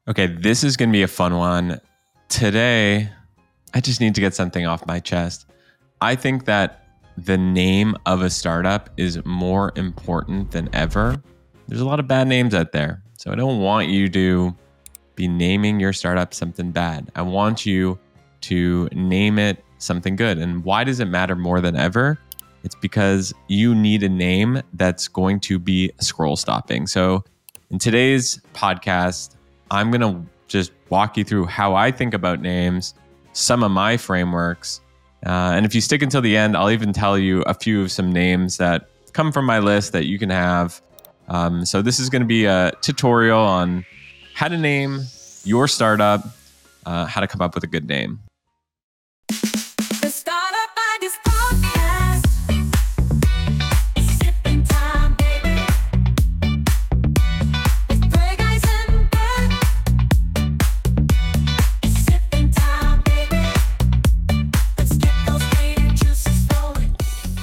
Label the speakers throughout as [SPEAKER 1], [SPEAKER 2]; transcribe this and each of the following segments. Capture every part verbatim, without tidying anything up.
[SPEAKER 1] Okay, this is going to be a fun one. Today, I just need to get something off my chest. I think that the name of a startup is more important than ever. There's a lot of bad names out there. So I don't want you to be naming your startup something bad. I want you to name it something good. And why does it matter more than ever? It's because you need a name that's going to be scroll stopping. So in today's podcast, I'm going to just walk you through how I think about names, some of my frameworks. Uh, and if you stick until the end, I'll even tell you a few of some names that come from my list that you can have. Um, so this is going to be a tutorial on how to name your startup, uh, how to come up with a good name.
[SPEAKER 2] The Startup Ideas Podcast. Sipping time, baby. With three guys in bed. Sipping time, baby. Let's get those creative juices flowing.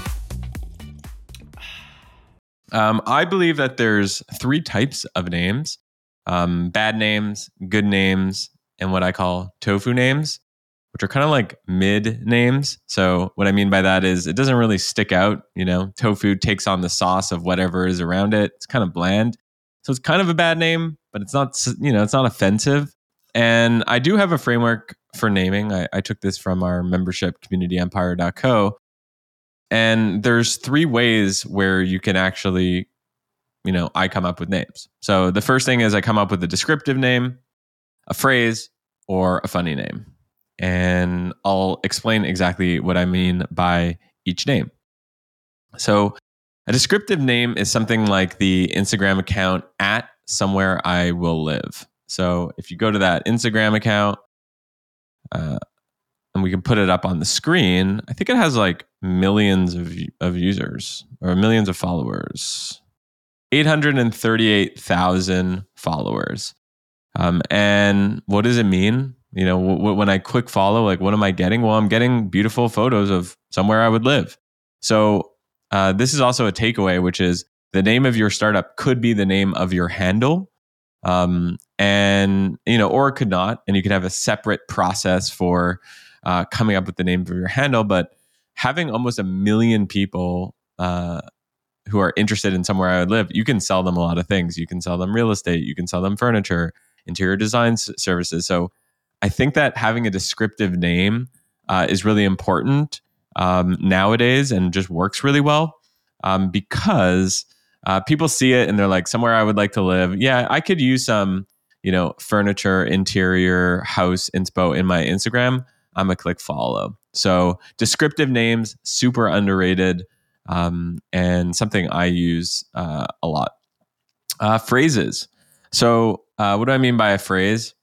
[SPEAKER 1] Um, I believe that there's three types of names. Um, bad names, good names, and what I call tofu names, which are kind of like mid names. So what I mean by that is it doesn't really stick out. You know, tofu takes on the sauce of whatever is around it. It's kind of bland. So it's kind of a bad name, but it's not, you know, it's not offensive. And I do have a framework for naming. I, I took this from our membership, community empire dot co. And there's three ways where you can actually, you know, I come up with names. So the first thing is I come up with a descriptive name, a phrase, or a funny name. And I'll explain exactly what I mean by each name. So a descriptive name is something like the Instagram account at somewhere I will live. So if you go to that Instagram account, uh, and we can put it up on the screen, I think it has like millions of, of users or millions of followers. eight hundred thirty-eight thousand followers. Um, and what does it mean? You know, w- w- when I click follow, like what am I getting? Well, I'm getting beautiful photos of somewhere I would live. So uh, this is also a takeaway, which is the name of your startup could be the name of your handle. Um, and, you know, or it could not. And you could have a separate process for uh, coming up with the name of your handle. But having almost a million people uh, who are interested in somewhere I would live, you can sell them a lot of things. You can sell them real estate. You can sell them furniture, interior design s- services. So I think that having a descriptive name uh, is really important um, nowadays and just works really well um, because uh, people see it and they're like, somewhere I would like to live. Yeah, I could use some, you know, furniture, interior, house inspo in my Instagram. I'm a click follow. So descriptive names, super underrated. Um, and something I use uh, a lot. Uh, phrases. So, uh, what do I mean by a phrase?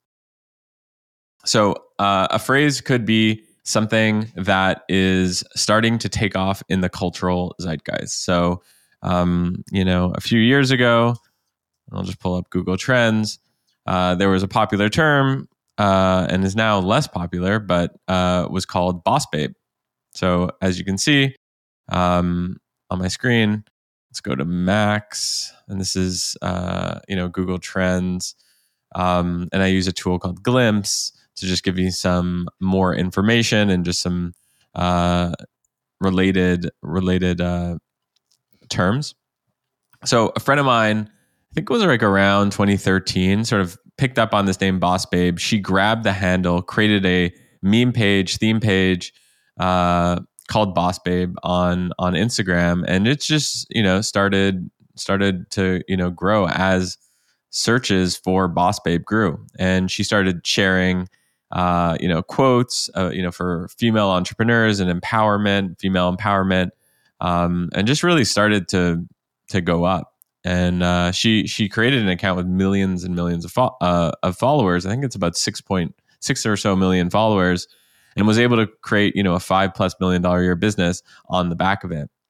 [SPEAKER 1] So, uh, a phrase could be something that is starting to take off in the cultural zeitgeist. So, um, you know, a few years ago, I'll just pull up Google Trends. Uh, there was a popular term uh, and is now less popular, but uh, was called Boss Babe. So, as you can see, um, on my screen, let's go to Max, and this is uh, you know, Google Trends, um, and I use a tool called Glimpse to just give you some more information and just some uh, related related uh, terms. So a friend of mine, I think it was like around twenty thirteen, sort of picked up on this name Boss Babe. She grabbed the handle, created a meme page, theme page, uh, called Boss Babe on on Instagram, and it's just, you know, started started to, you know, grow as searches for Boss Babe grew, and she started sharing uh, you know, quotes, uh, you know, for female entrepreneurs and empowerment, female empowerment, um, and just really started to to go up. And uh, she she created an account with millions and millions of fo- uh, of followers. I think it's about six point six or so million followers, and was able to create, you know, a five plus million dollar a year business on the back of it.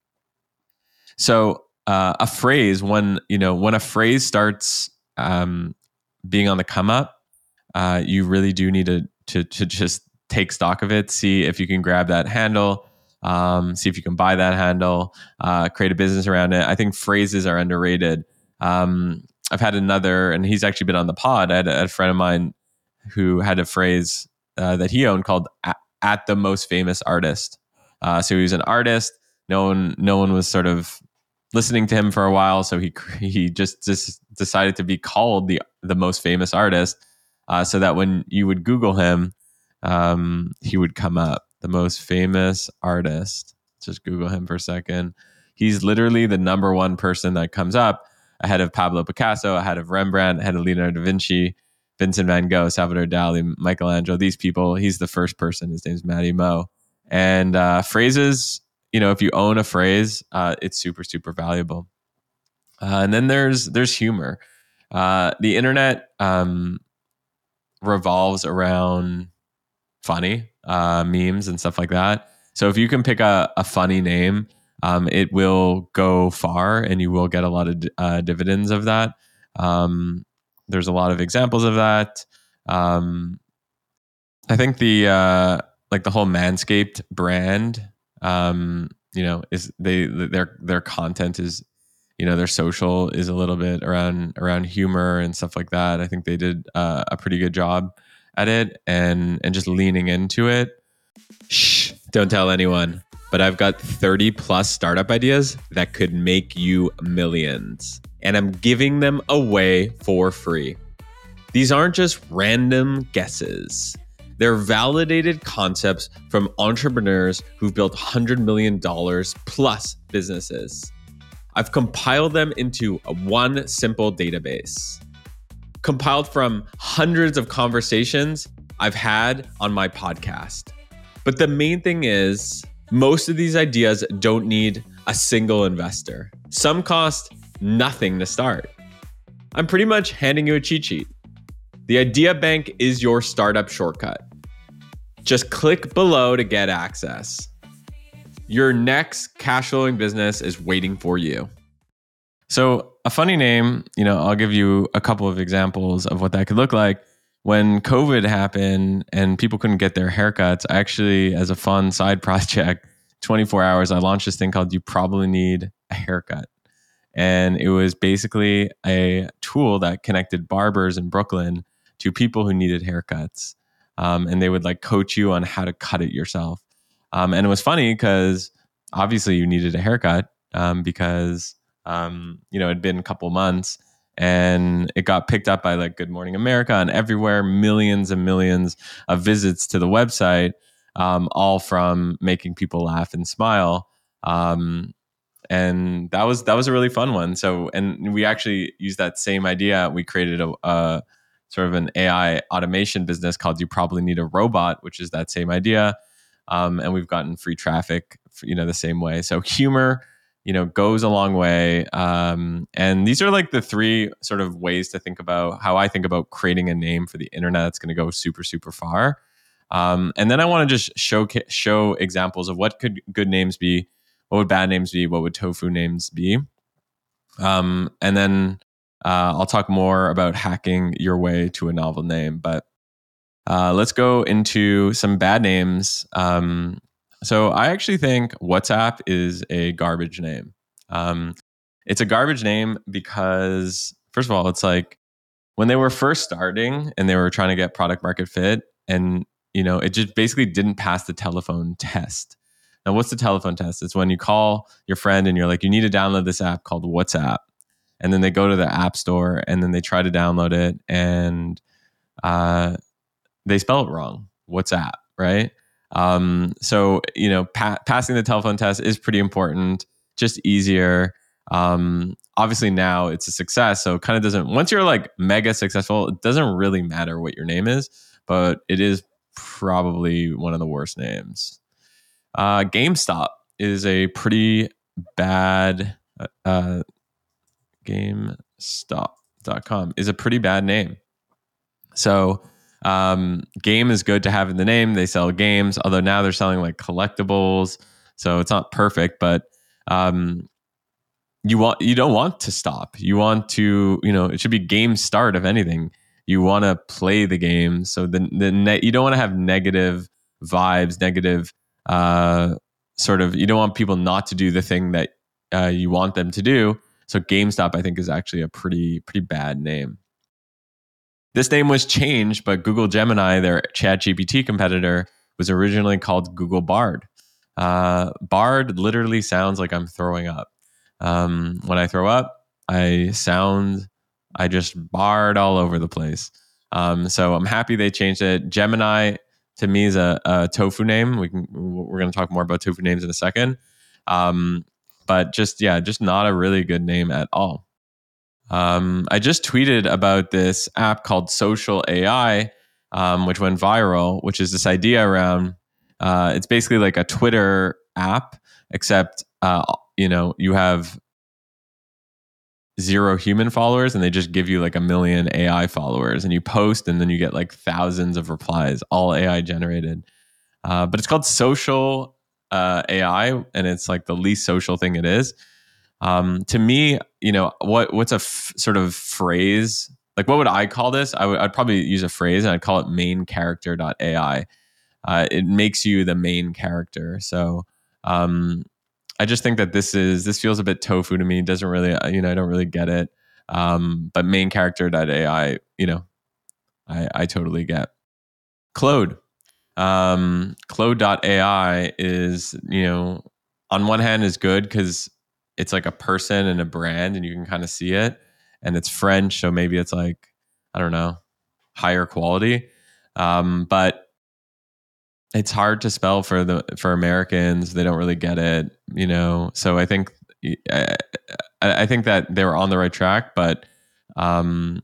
[SPEAKER 1] So uh, a phrase, when you know when a phrase starts um, being on the come up, uh, you really do need to, to to just take stock of it, see if you can grab that handle, um, see if you can buy that handle, uh, create a business around it. I think phrases are underrated. Um, I've had another, and he's actually been on the pod. I had a, I had a friend of mine who had a phrase uh, that he owned called at, at the most famous artist. Uh, so he was an artist. No one, no one was sort of listening to him for a while. So he he just, just decided to be called the the most famous artist, uh, so that when you would Google him, um, he would come up. The most famous artist. Just Google him for a second. He's literally the number one person that comes up, ahead of Pablo Picasso, ahead of Rembrandt, ahead of Leonardo da Vinci, Vincent van Gogh, Salvador Dali, Michelangelo. These people. He's the first person. His name's Matty Mo. And uh, phrases, you know, if you own a phrase, uh, it's super, super valuable. Uh, and then there's there's humor. Uh, the internet um, revolves around funny uh, memes and stuff like that. So if you can pick a, a funny name, um, it will go far, and you will get a lot of uh, dividends of that. Um, there's a lot of examples of that. Um, I think the uh, like the whole Manscaped brand, um, you know, is they their their content is, you know, their social is a little bit around around humor and stuff like that. I think they did uh, a pretty good job at it, and and just leaning into it. Shh, don't tell anyone, but I've got thirty plus startup ideas that could make you millions, and I'm giving them away for free. These aren't just random guesses. They're validated concepts from entrepreneurs who've built one hundred million dollars plus businesses. I've compiled them into one simple database, compiled from hundreds of conversations I've had on my podcast. But the main thing is, most of these ideas don't need a single investor. Some cost nothing to start. I'm pretty much handing you a cheat sheet. The Idea Bank is your startup shortcut. Just click below to get access. Your next cash flowing business is waiting for you. So a funny name, you know, I'll give you a couple of examples of what that could look like. When COVID happened and people couldn't get their haircuts, I actually, as a fun side project, twenty-four hours, I launched this thing called You Probably Need a Haircut. And it was basically a tool that connected barbers in Brooklyn to people who needed haircuts. Um, and they would like coach you on how to cut it yourself. Um, and it was funny because obviously you needed a haircut um, because, um, you know, it'd been a couple months, and it got picked up by like Good Morning America and everywhere, millions and millions of visits to the website, um, all from making people laugh and smile. Um, and that was, that was a really fun one. So, and we actually used that same idea. We created a, a sort of an A I automation business called You Probably Need a Robot, which is that same idea. Um, and we've gotten free traffic, you know, the same way. So humor, you know, goes a long way. Um, and these are like the three sort of ways to think about how I think about creating a name for the internet that's going to go super, super far. Um, and then I want to just show, show examples of what could good names be, what would bad names be, what would tofu names be. Um, and then uh, I'll talk more about hacking your way to a novel name. But uh, let's go into some bad names. Um, So I actually think WhatsApp is a garbage name. Um, it's a garbage name because, first of all, it's like when they were first starting and they were trying to get product market fit, and you know, it just basically didn't pass the telephone test. Now, what's the telephone test? It's when you call your friend and you're like, you need to download this app called WhatsApp, and then they go to the app store and then they try to download it, and uh, they spell it wrong. WhatsApp, right? Um, so, you know, pa- passing the telephone test is pretty important, just easier. Um, obviously now it's a success. So it kind of doesn't, once you're like mega successful, it doesn't really matter what your name is, but it is probably one of the worst names. Uh, GameStop is a pretty bad, uh, GameStop dot com is a pretty bad name. So, Um, game is good to have in the name. They sell games, although now they're selling like collectibles, so it's not perfect. But um, you want you don't want to stop. You want to, you know, it should be game start of anything. You want to play the game, so the the ne- you don't want to have negative vibes, negative uh, sort of. You don't want people not to do the thing that uh, you want them to do. So GameStop, I think, is actually a pretty pretty bad name. This name was changed, but Google Gemini, their ChatGPT competitor, was originally called Google Bard. Uh, Bard literally sounds like I'm throwing up. Um, when I throw up, I sound, I just bard all over the place. Um, so I'm happy they changed it. Gemini to me is a, a tofu name. We can, we're going to talk more about tofu names in a second. Um, but just, yeah, just not a really good name at all. Um, I just tweeted about this app called Social A I, um, which went viral, which is this idea around, uh, it's basically like a Twitter app, except, uh, you know, you have zero human followers and they just give you like a million A I followers, and you post and then you get like thousands of replies, all A I generated. Uh, but it's called Social uh, A I, and it's like the least social thing it is. Um, to me, you know, what what's a f- sort of phrase? Like, what would I call this? I would I'd probably use a phrase, and I'd call it main character dot A I. Uh, it makes you the main character. So um, I just think that this is this feels a bit tofu to me. It doesn't really, you know, I don't really get it. Um, but main character dot A I, you know, I, I totally get. Claude. Um, Claude dot A I is, you know, on one hand is good because it's like a person and a brand and you can kind of see it, and it's French. So maybe it's like, I don't know, higher quality. Um, but it's hard to spell for the, for Americans. They don't really get it, you know? So I think, I, I think that they were on the right track, but, um,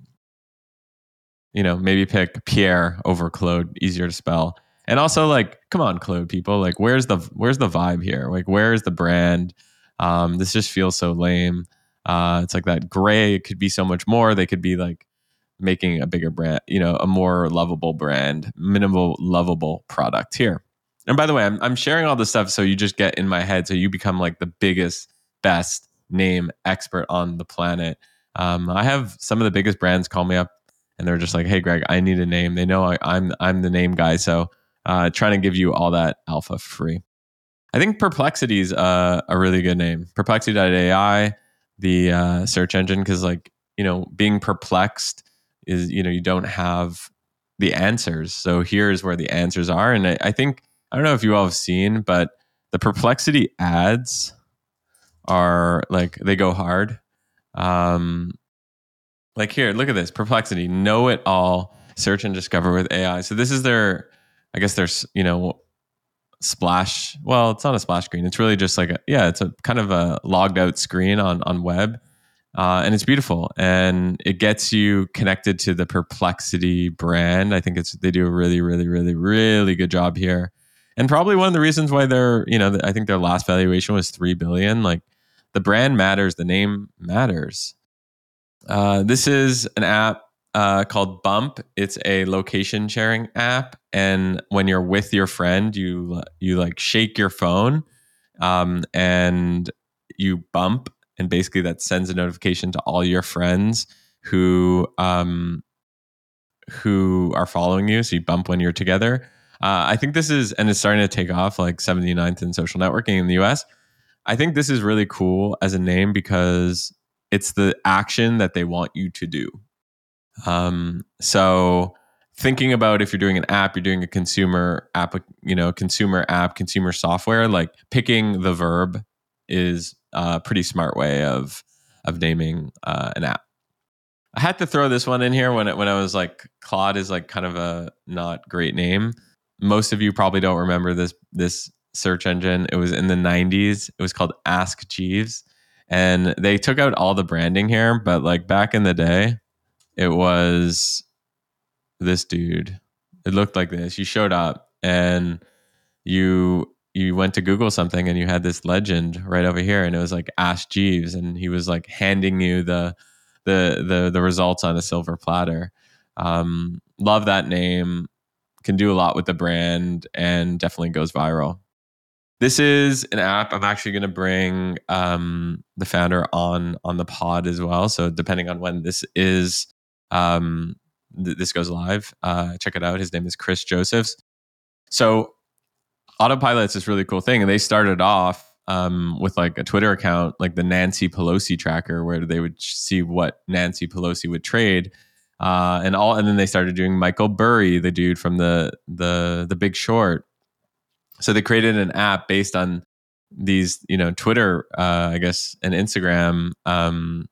[SPEAKER 1] you know, maybe pick Pierre over Claude, easier to spell. And also, like, come on, Claude people, like, where's the where's the vibe here? Like, where's the brand? Um, this just feels so lame. Uh, it's like that gray could be so much more. They could be like making a bigger brand, you know, a more lovable brand, minimal lovable product here. And by the way, I'm I'm sharing all this stuff so you just get in my head, so you become like the biggest, best name expert on the planet. Um, I have some of the biggest brands call me up and they're just like, "Hey, Greg, I need a name." They know I, I'm I'm the name guy, so uh, trying to give you all that alpha for free. I think Perplexity is uh, a really good name. Perplexity dot A I, the uh, search engine, because like, you know, being perplexed is, you know, you don't have the answers. So here's where the answers are. And I, I think, I don't know if you all have seen, but the Perplexity ads are like, they go hard. Um, like here, look at this. Perplexity, know it all, search and discover with A I. So this is their, I guess there's, you know, splash. Well, it's not a splash screen. It's really just like a, yeah, it's a kind of a logged out screen on, on web. Uh, and it's beautiful, and it gets you connected to the Perplexity brand. I think it's they do a really, really, really, really good job here, and probably one of the reasons why they're, you know, I think their last valuation was three billion. Like, the brand matters, the name matters. Uh, this is an app uh, called Bump. It's a location sharing app, and when you're with your friend, you you like shake your phone, um, and you bump. And basically that sends a notification to all your friends who um, who are following you. So you bump when you're together. Uh, I think this is, and it's starting to take off, like seventy-ninth in social networking in the U S. I think this is really cool as a name because it's the action that they want you to do. Um, so thinking about if you're doing an app, you're doing a consumer app, you know, consumer app, consumer software, like picking the verb is a pretty smart way of of naming uh, an app. I had to throw this one in here when it, when I was like, Claude is like kind of a not great name. Most of you probably don't remember this this search engine. It was in the nineties. It was called Ask Jeeves, and they took out all the branding here. But like back in the day, it was this dude. It looked like this. You showed up and you you went to Google something and you had this legend right over here, and it was like Ask Jeeves, and he was like handing you the the the the results on a silver platter. Um, love that name. Can do a lot with the brand and definitely goes viral. This is an app. I'm actually going to bring um, the founder on on the pod as well. So depending on when this is, um, th- this goes live, uh, check it out. His name is Chris Josephs. So Autopilot's this really cool thing, and they started off um, with like a Twitter account, like the Nancy Pelosi tracker, where they would see what Nancy Pelosi would trade. Uh, and all, and then they started doing Michael Burry, the dude from the the the Big Short. So they created an app based on these, you know, Twitter, uh, I guess, and Instagram um,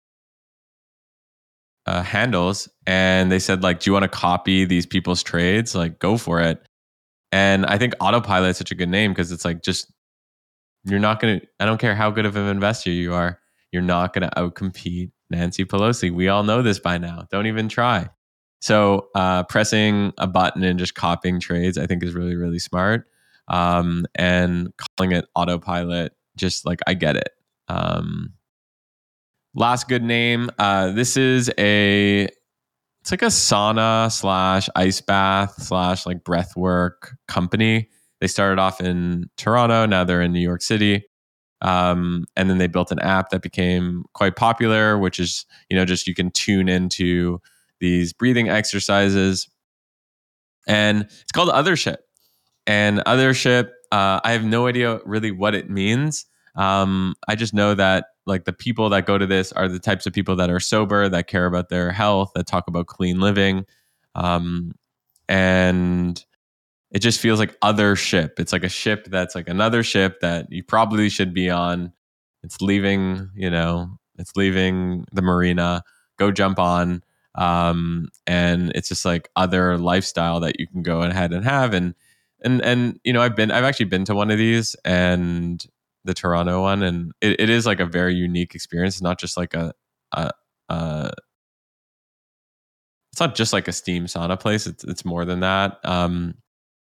[SPEAKER 1] uh, handles, and they said like, "Do you want to copy these people's trades? Like, go for it." And I think Autopilot is such a good name because it's like, just you're not gonna. I don't care how good of an investor you are, you're not gonna outcompete Nancy Pelosi. We all know this by now. Don't even try. So uh, pressing a button and just copying trades, I think, is really, really smart. Um, and calling it Autopilot, just like, I get it. Um, last good name. Uh, this is a, it's like a sauna slash ice bath slash like breath work company. They started off in Toronto. Now they're in New York City. Um, and then they built an app that became quite popular, which is, you know, just you can tune into these breathing exercises. And it's called Othership. And Othership, uh, I have no idea really what it means. Um, I just know that like the people that go to this are the types of people that are sober, that care about their health, that talk about clean living. Um, and it just feels like Othership. It's like a ship that's like another ship that you probably should be on. It's leaving, you know, it's leaving the marina. Go jump on. Um, and it's just like other lifestyle that you can go ahead and have. And and and you know, I've been I've actually been to one of these, and the Toronto one, and it, it is like a very unique experience. It's not just like a, a, a it's not just like a steam sauna place. It's it's more than that. Um,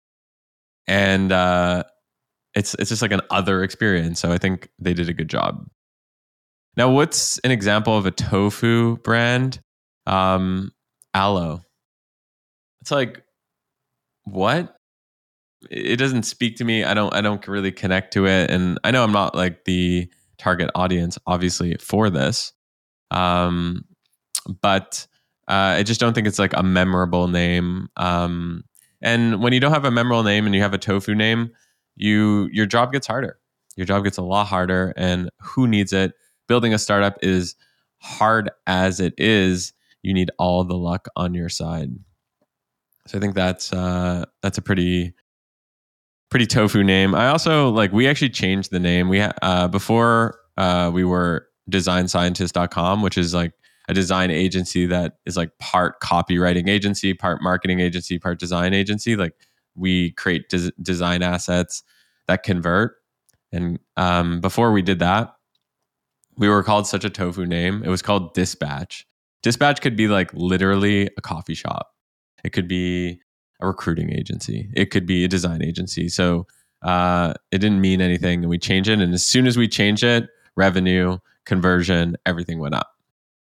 [SPEAKER 1] and uh, it's it's just like an other experience. So I think they did a good job. Now, what's an example of a tofu brand? Um, Aloe. It's like, what? It doesn't speak to me. I don't I don't really connect to it. And I know I'm not like the target audience, obviously, for this. Um, but uh, I just don't think it's like a memorable name. Um, and when you don't have a memorable name and you have a tofu name, you your job gets harder. Your job gets a lot harder. And who needs it? Building a startup is hard as it is. You need all the luck on your side. So I think that's uh, that's a pretty pretty tofu name. I also like, we actually changed the name. We ha- uh, before uh, we were design scientist dot com, which is like a design agency that is like part copywriting agency, part marketing agency, part design agency. Like we create des- design assets that convert. And um, before we did that, we were called such a tofu name. It was called Dispatch. Dispatch could be like literally a coffee shop. It could be a recruiting agency. It could be a design agency. So uh, it didn't mean anything, and we changed it. And as soon as we changed it, revenue, conversion, everything went up.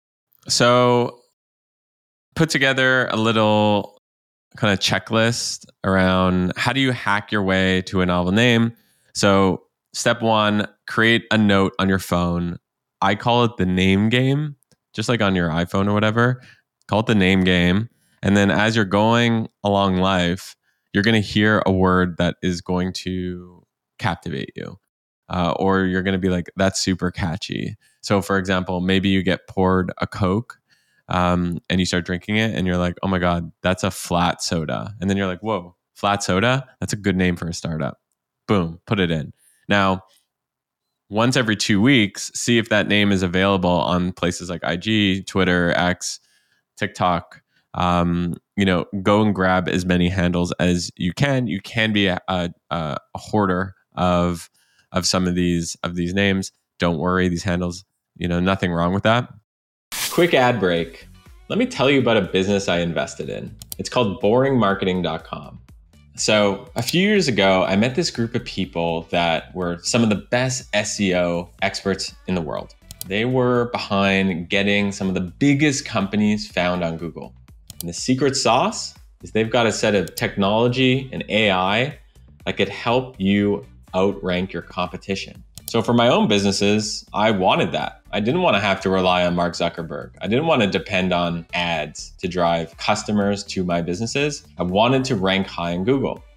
[SPEAKER 1] So put together a little kind of checklist around how do you hack your way to a novel name. So step one, create a note on your phone. I call it the name game, just like on your iPhone or whatever. Call it the name game. And then as you're going along life, you're going to hear a word that is going to captivate you. Uh, or you're going to be like, that's super catchy. So for example, maybe you get poured a Coke um, and you start drinking it and you're like, oh my God, that's a flat soda. And then you're like, whoa, flat soda? That's a good name for a startup. Boom, put it in. Now, once every two weeks, see if that name is available on places like I G, Twitter, X, TikTok. Um, you know, go and grab as many handles as you can. You can be a, a, a hoarder of of some of these of these names. Don't worry, these handles, you know, nothing wrong with that. Quick ad break. Let me tell you about a business I invested in. It's called boring marketing dot com. So a few years ago, I met this group of people that were some of the best S E O experts in the world. They were behind getting some of the biggest companies found on Google. And the secret sauce is they've got a set of technology and A I that could help you outrank your competition. So for my own businesses, I wanted that. I didn't want to have to rely on Mark Zuckerberg. I didn't want to depend on ads to drive customers to my businesses. I wanted to rank high in Google.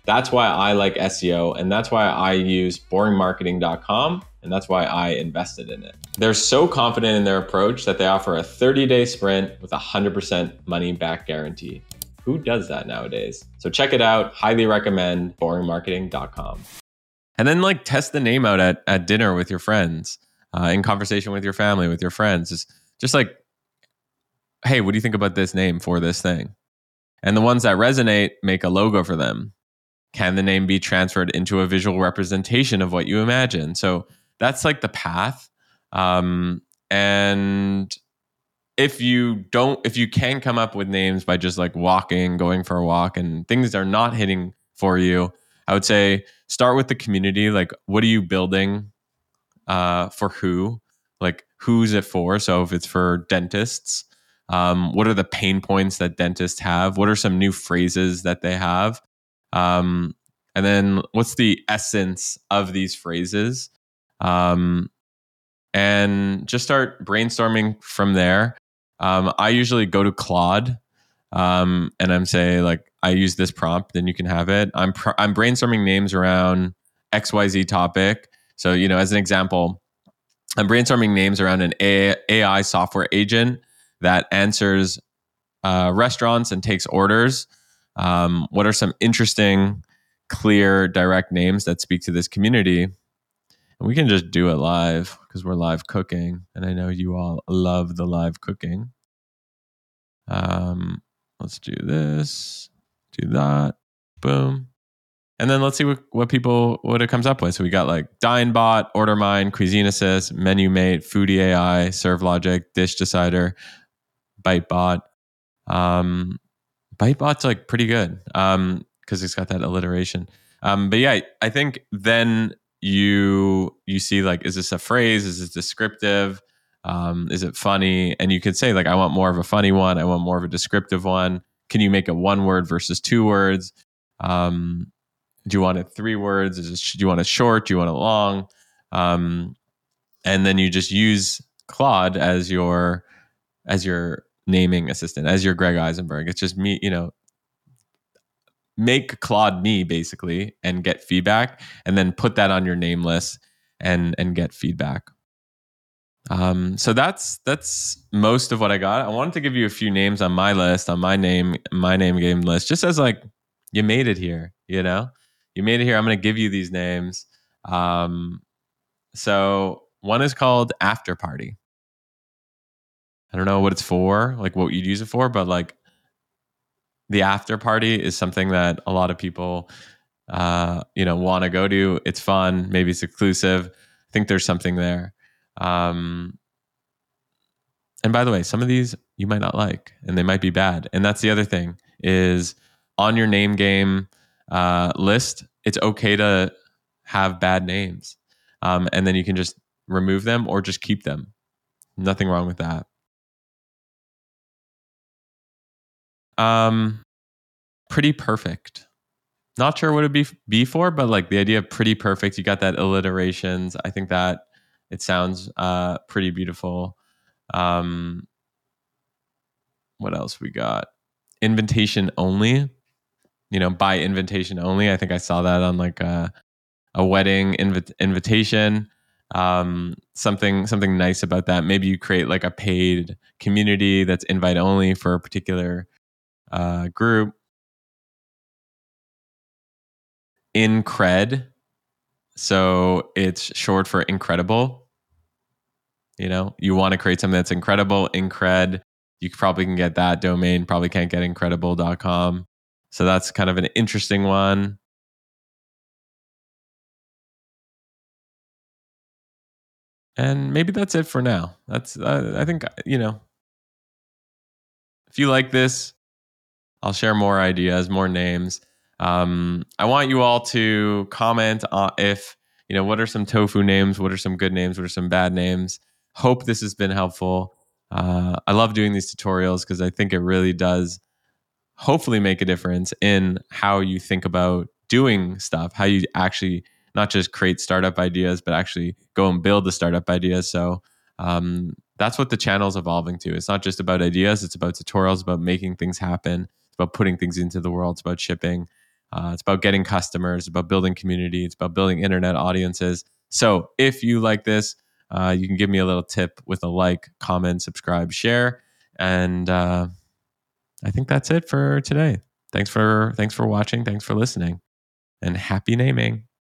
[SPEAKER 1] That's why I like S E O, and that's why I use boring marketing dot com, and that's why I invested in it. They're so confident in their approach that they offer a thirty-day sprint with a one hundred percent money back guarantee. Who does that nowadays? So check it out. Highly recommend boring marketing dot com. And then like test the name out at, at dinner with your friends, uh, in conversation with your family, with your friends. Just, just like, hey, what do you think about this name for this thing? And the ones that resonate, make a logo for them. Can the name be transferred into a visual representation of what you imagine? So that's like the path. Um, and if you don't, if you can come up with names by just like walking, going for a walk, and things are not hitting for you, I would say start with the community. Like, what are you building uh, for who? Like, who's it for? So if it's for dentists, um, what are the pain points that dentists have? What are some new phrases that they have? Um, and then what's the essence of these phrases? Um, and just start brainstorming from there. Um, I usually go to Claude, um, and I'm say like, I use this prompt, then you can have it. I'm pr- I'm brainstorming names around X Y Z topic. So, you know, as an example, I'm brainstorming names around an A I software agent that answers uh, restaurants and takes orders. Um, what are some interesting, clear, direct names that speak to this community? And we can just do it live because we're live cooking. And I know you all love the live cooking. Um, let's do this, do that, boom. And then let's see what, what people, what it comes up with. So we got like DineBot, OrderMine, Cuisine Assist, MenuMate, Foodie A I, ServeLogic, Dish Decider, BiteBot. Um, BiteBot's like pretty good um, because it's got that alliteration. Um, but yeah, I think then you you see like, is this a phrase? Is this descriptive? Um, is it funny? And you could say like, I want more of a funny one. I want more of a descriptive one. Can you make it one word versus two words? Um, do you want it three words? Is it, do you want it short? Do you want it long? Um, and then you just use Claude as your as your naming assistant, as your Greg Eisenberg. It's just me, you know, make Claude me basically and get feedback, and then put that on your name list and and get feedback. Um, so that's that's most of what I got. I wanted to give you a few names on my list, on my name, my name game list, just as like, you made it here, you know, you made it here. I'm going to give you these names. Um, so one is called After Party. I don't know what it's for, like what you'd use it for, but like the after party is something that a lot of people, uh, you know, want to go to. It's fun. Maybe it's exclusive. I think there's something there. Um, and by the way, some of these you might not like, and they might be bad. And that's the other thing is on your name game uh, list, it's okay to have bad names. Um, and then you can just remove them or just keep them. Nothing wrong with that. Um, Pretty Perfect. Not sure what it'd be be for, but like the idea of Pretty Perfect, you got that alliterations. I think that it sounds uh, pretty beautiful. Um, what else we got? Invitation only. You know, by invitation only. I think I saw that on like a, a wedding invi- invitation. Um, something something nice about that. Maybe you create like a paid community that's invite only for a particular uh, group. Incred. So it's short for incredible. You know, you want to create something that's incredible. Incred. You probably can get that domain. Probably can't get incredible dot com. So that's kind of an interesting one. And maybe that's it for now. That's uh, I think, you know, if you like this, I'll share more ideas, more names. Um, I want you all to comment on if, you know, what are some tofu names? What are some good names? What are some bad names? Hope this has been helpful. Uh, I love doing these tutorials because I think it really does hopefully make a difference in how you think about doing stuff, how you actually not just create startup ideas, but actually go and build the startup ideas. So um, that's what the channel is evolving to. It's not just about ideas, it's about tutorials, about making things happen, it's about putting things into the world, it's about shipping. Uh, it's about getting customers, it's about building community, it's about building internet audiences. So if you like this, uh, you can give me a little tip with a like, comment, subscribe, share. And uh, I think that's it for today. Thanks for thanks for watching. Thanks for listening. And happy naming.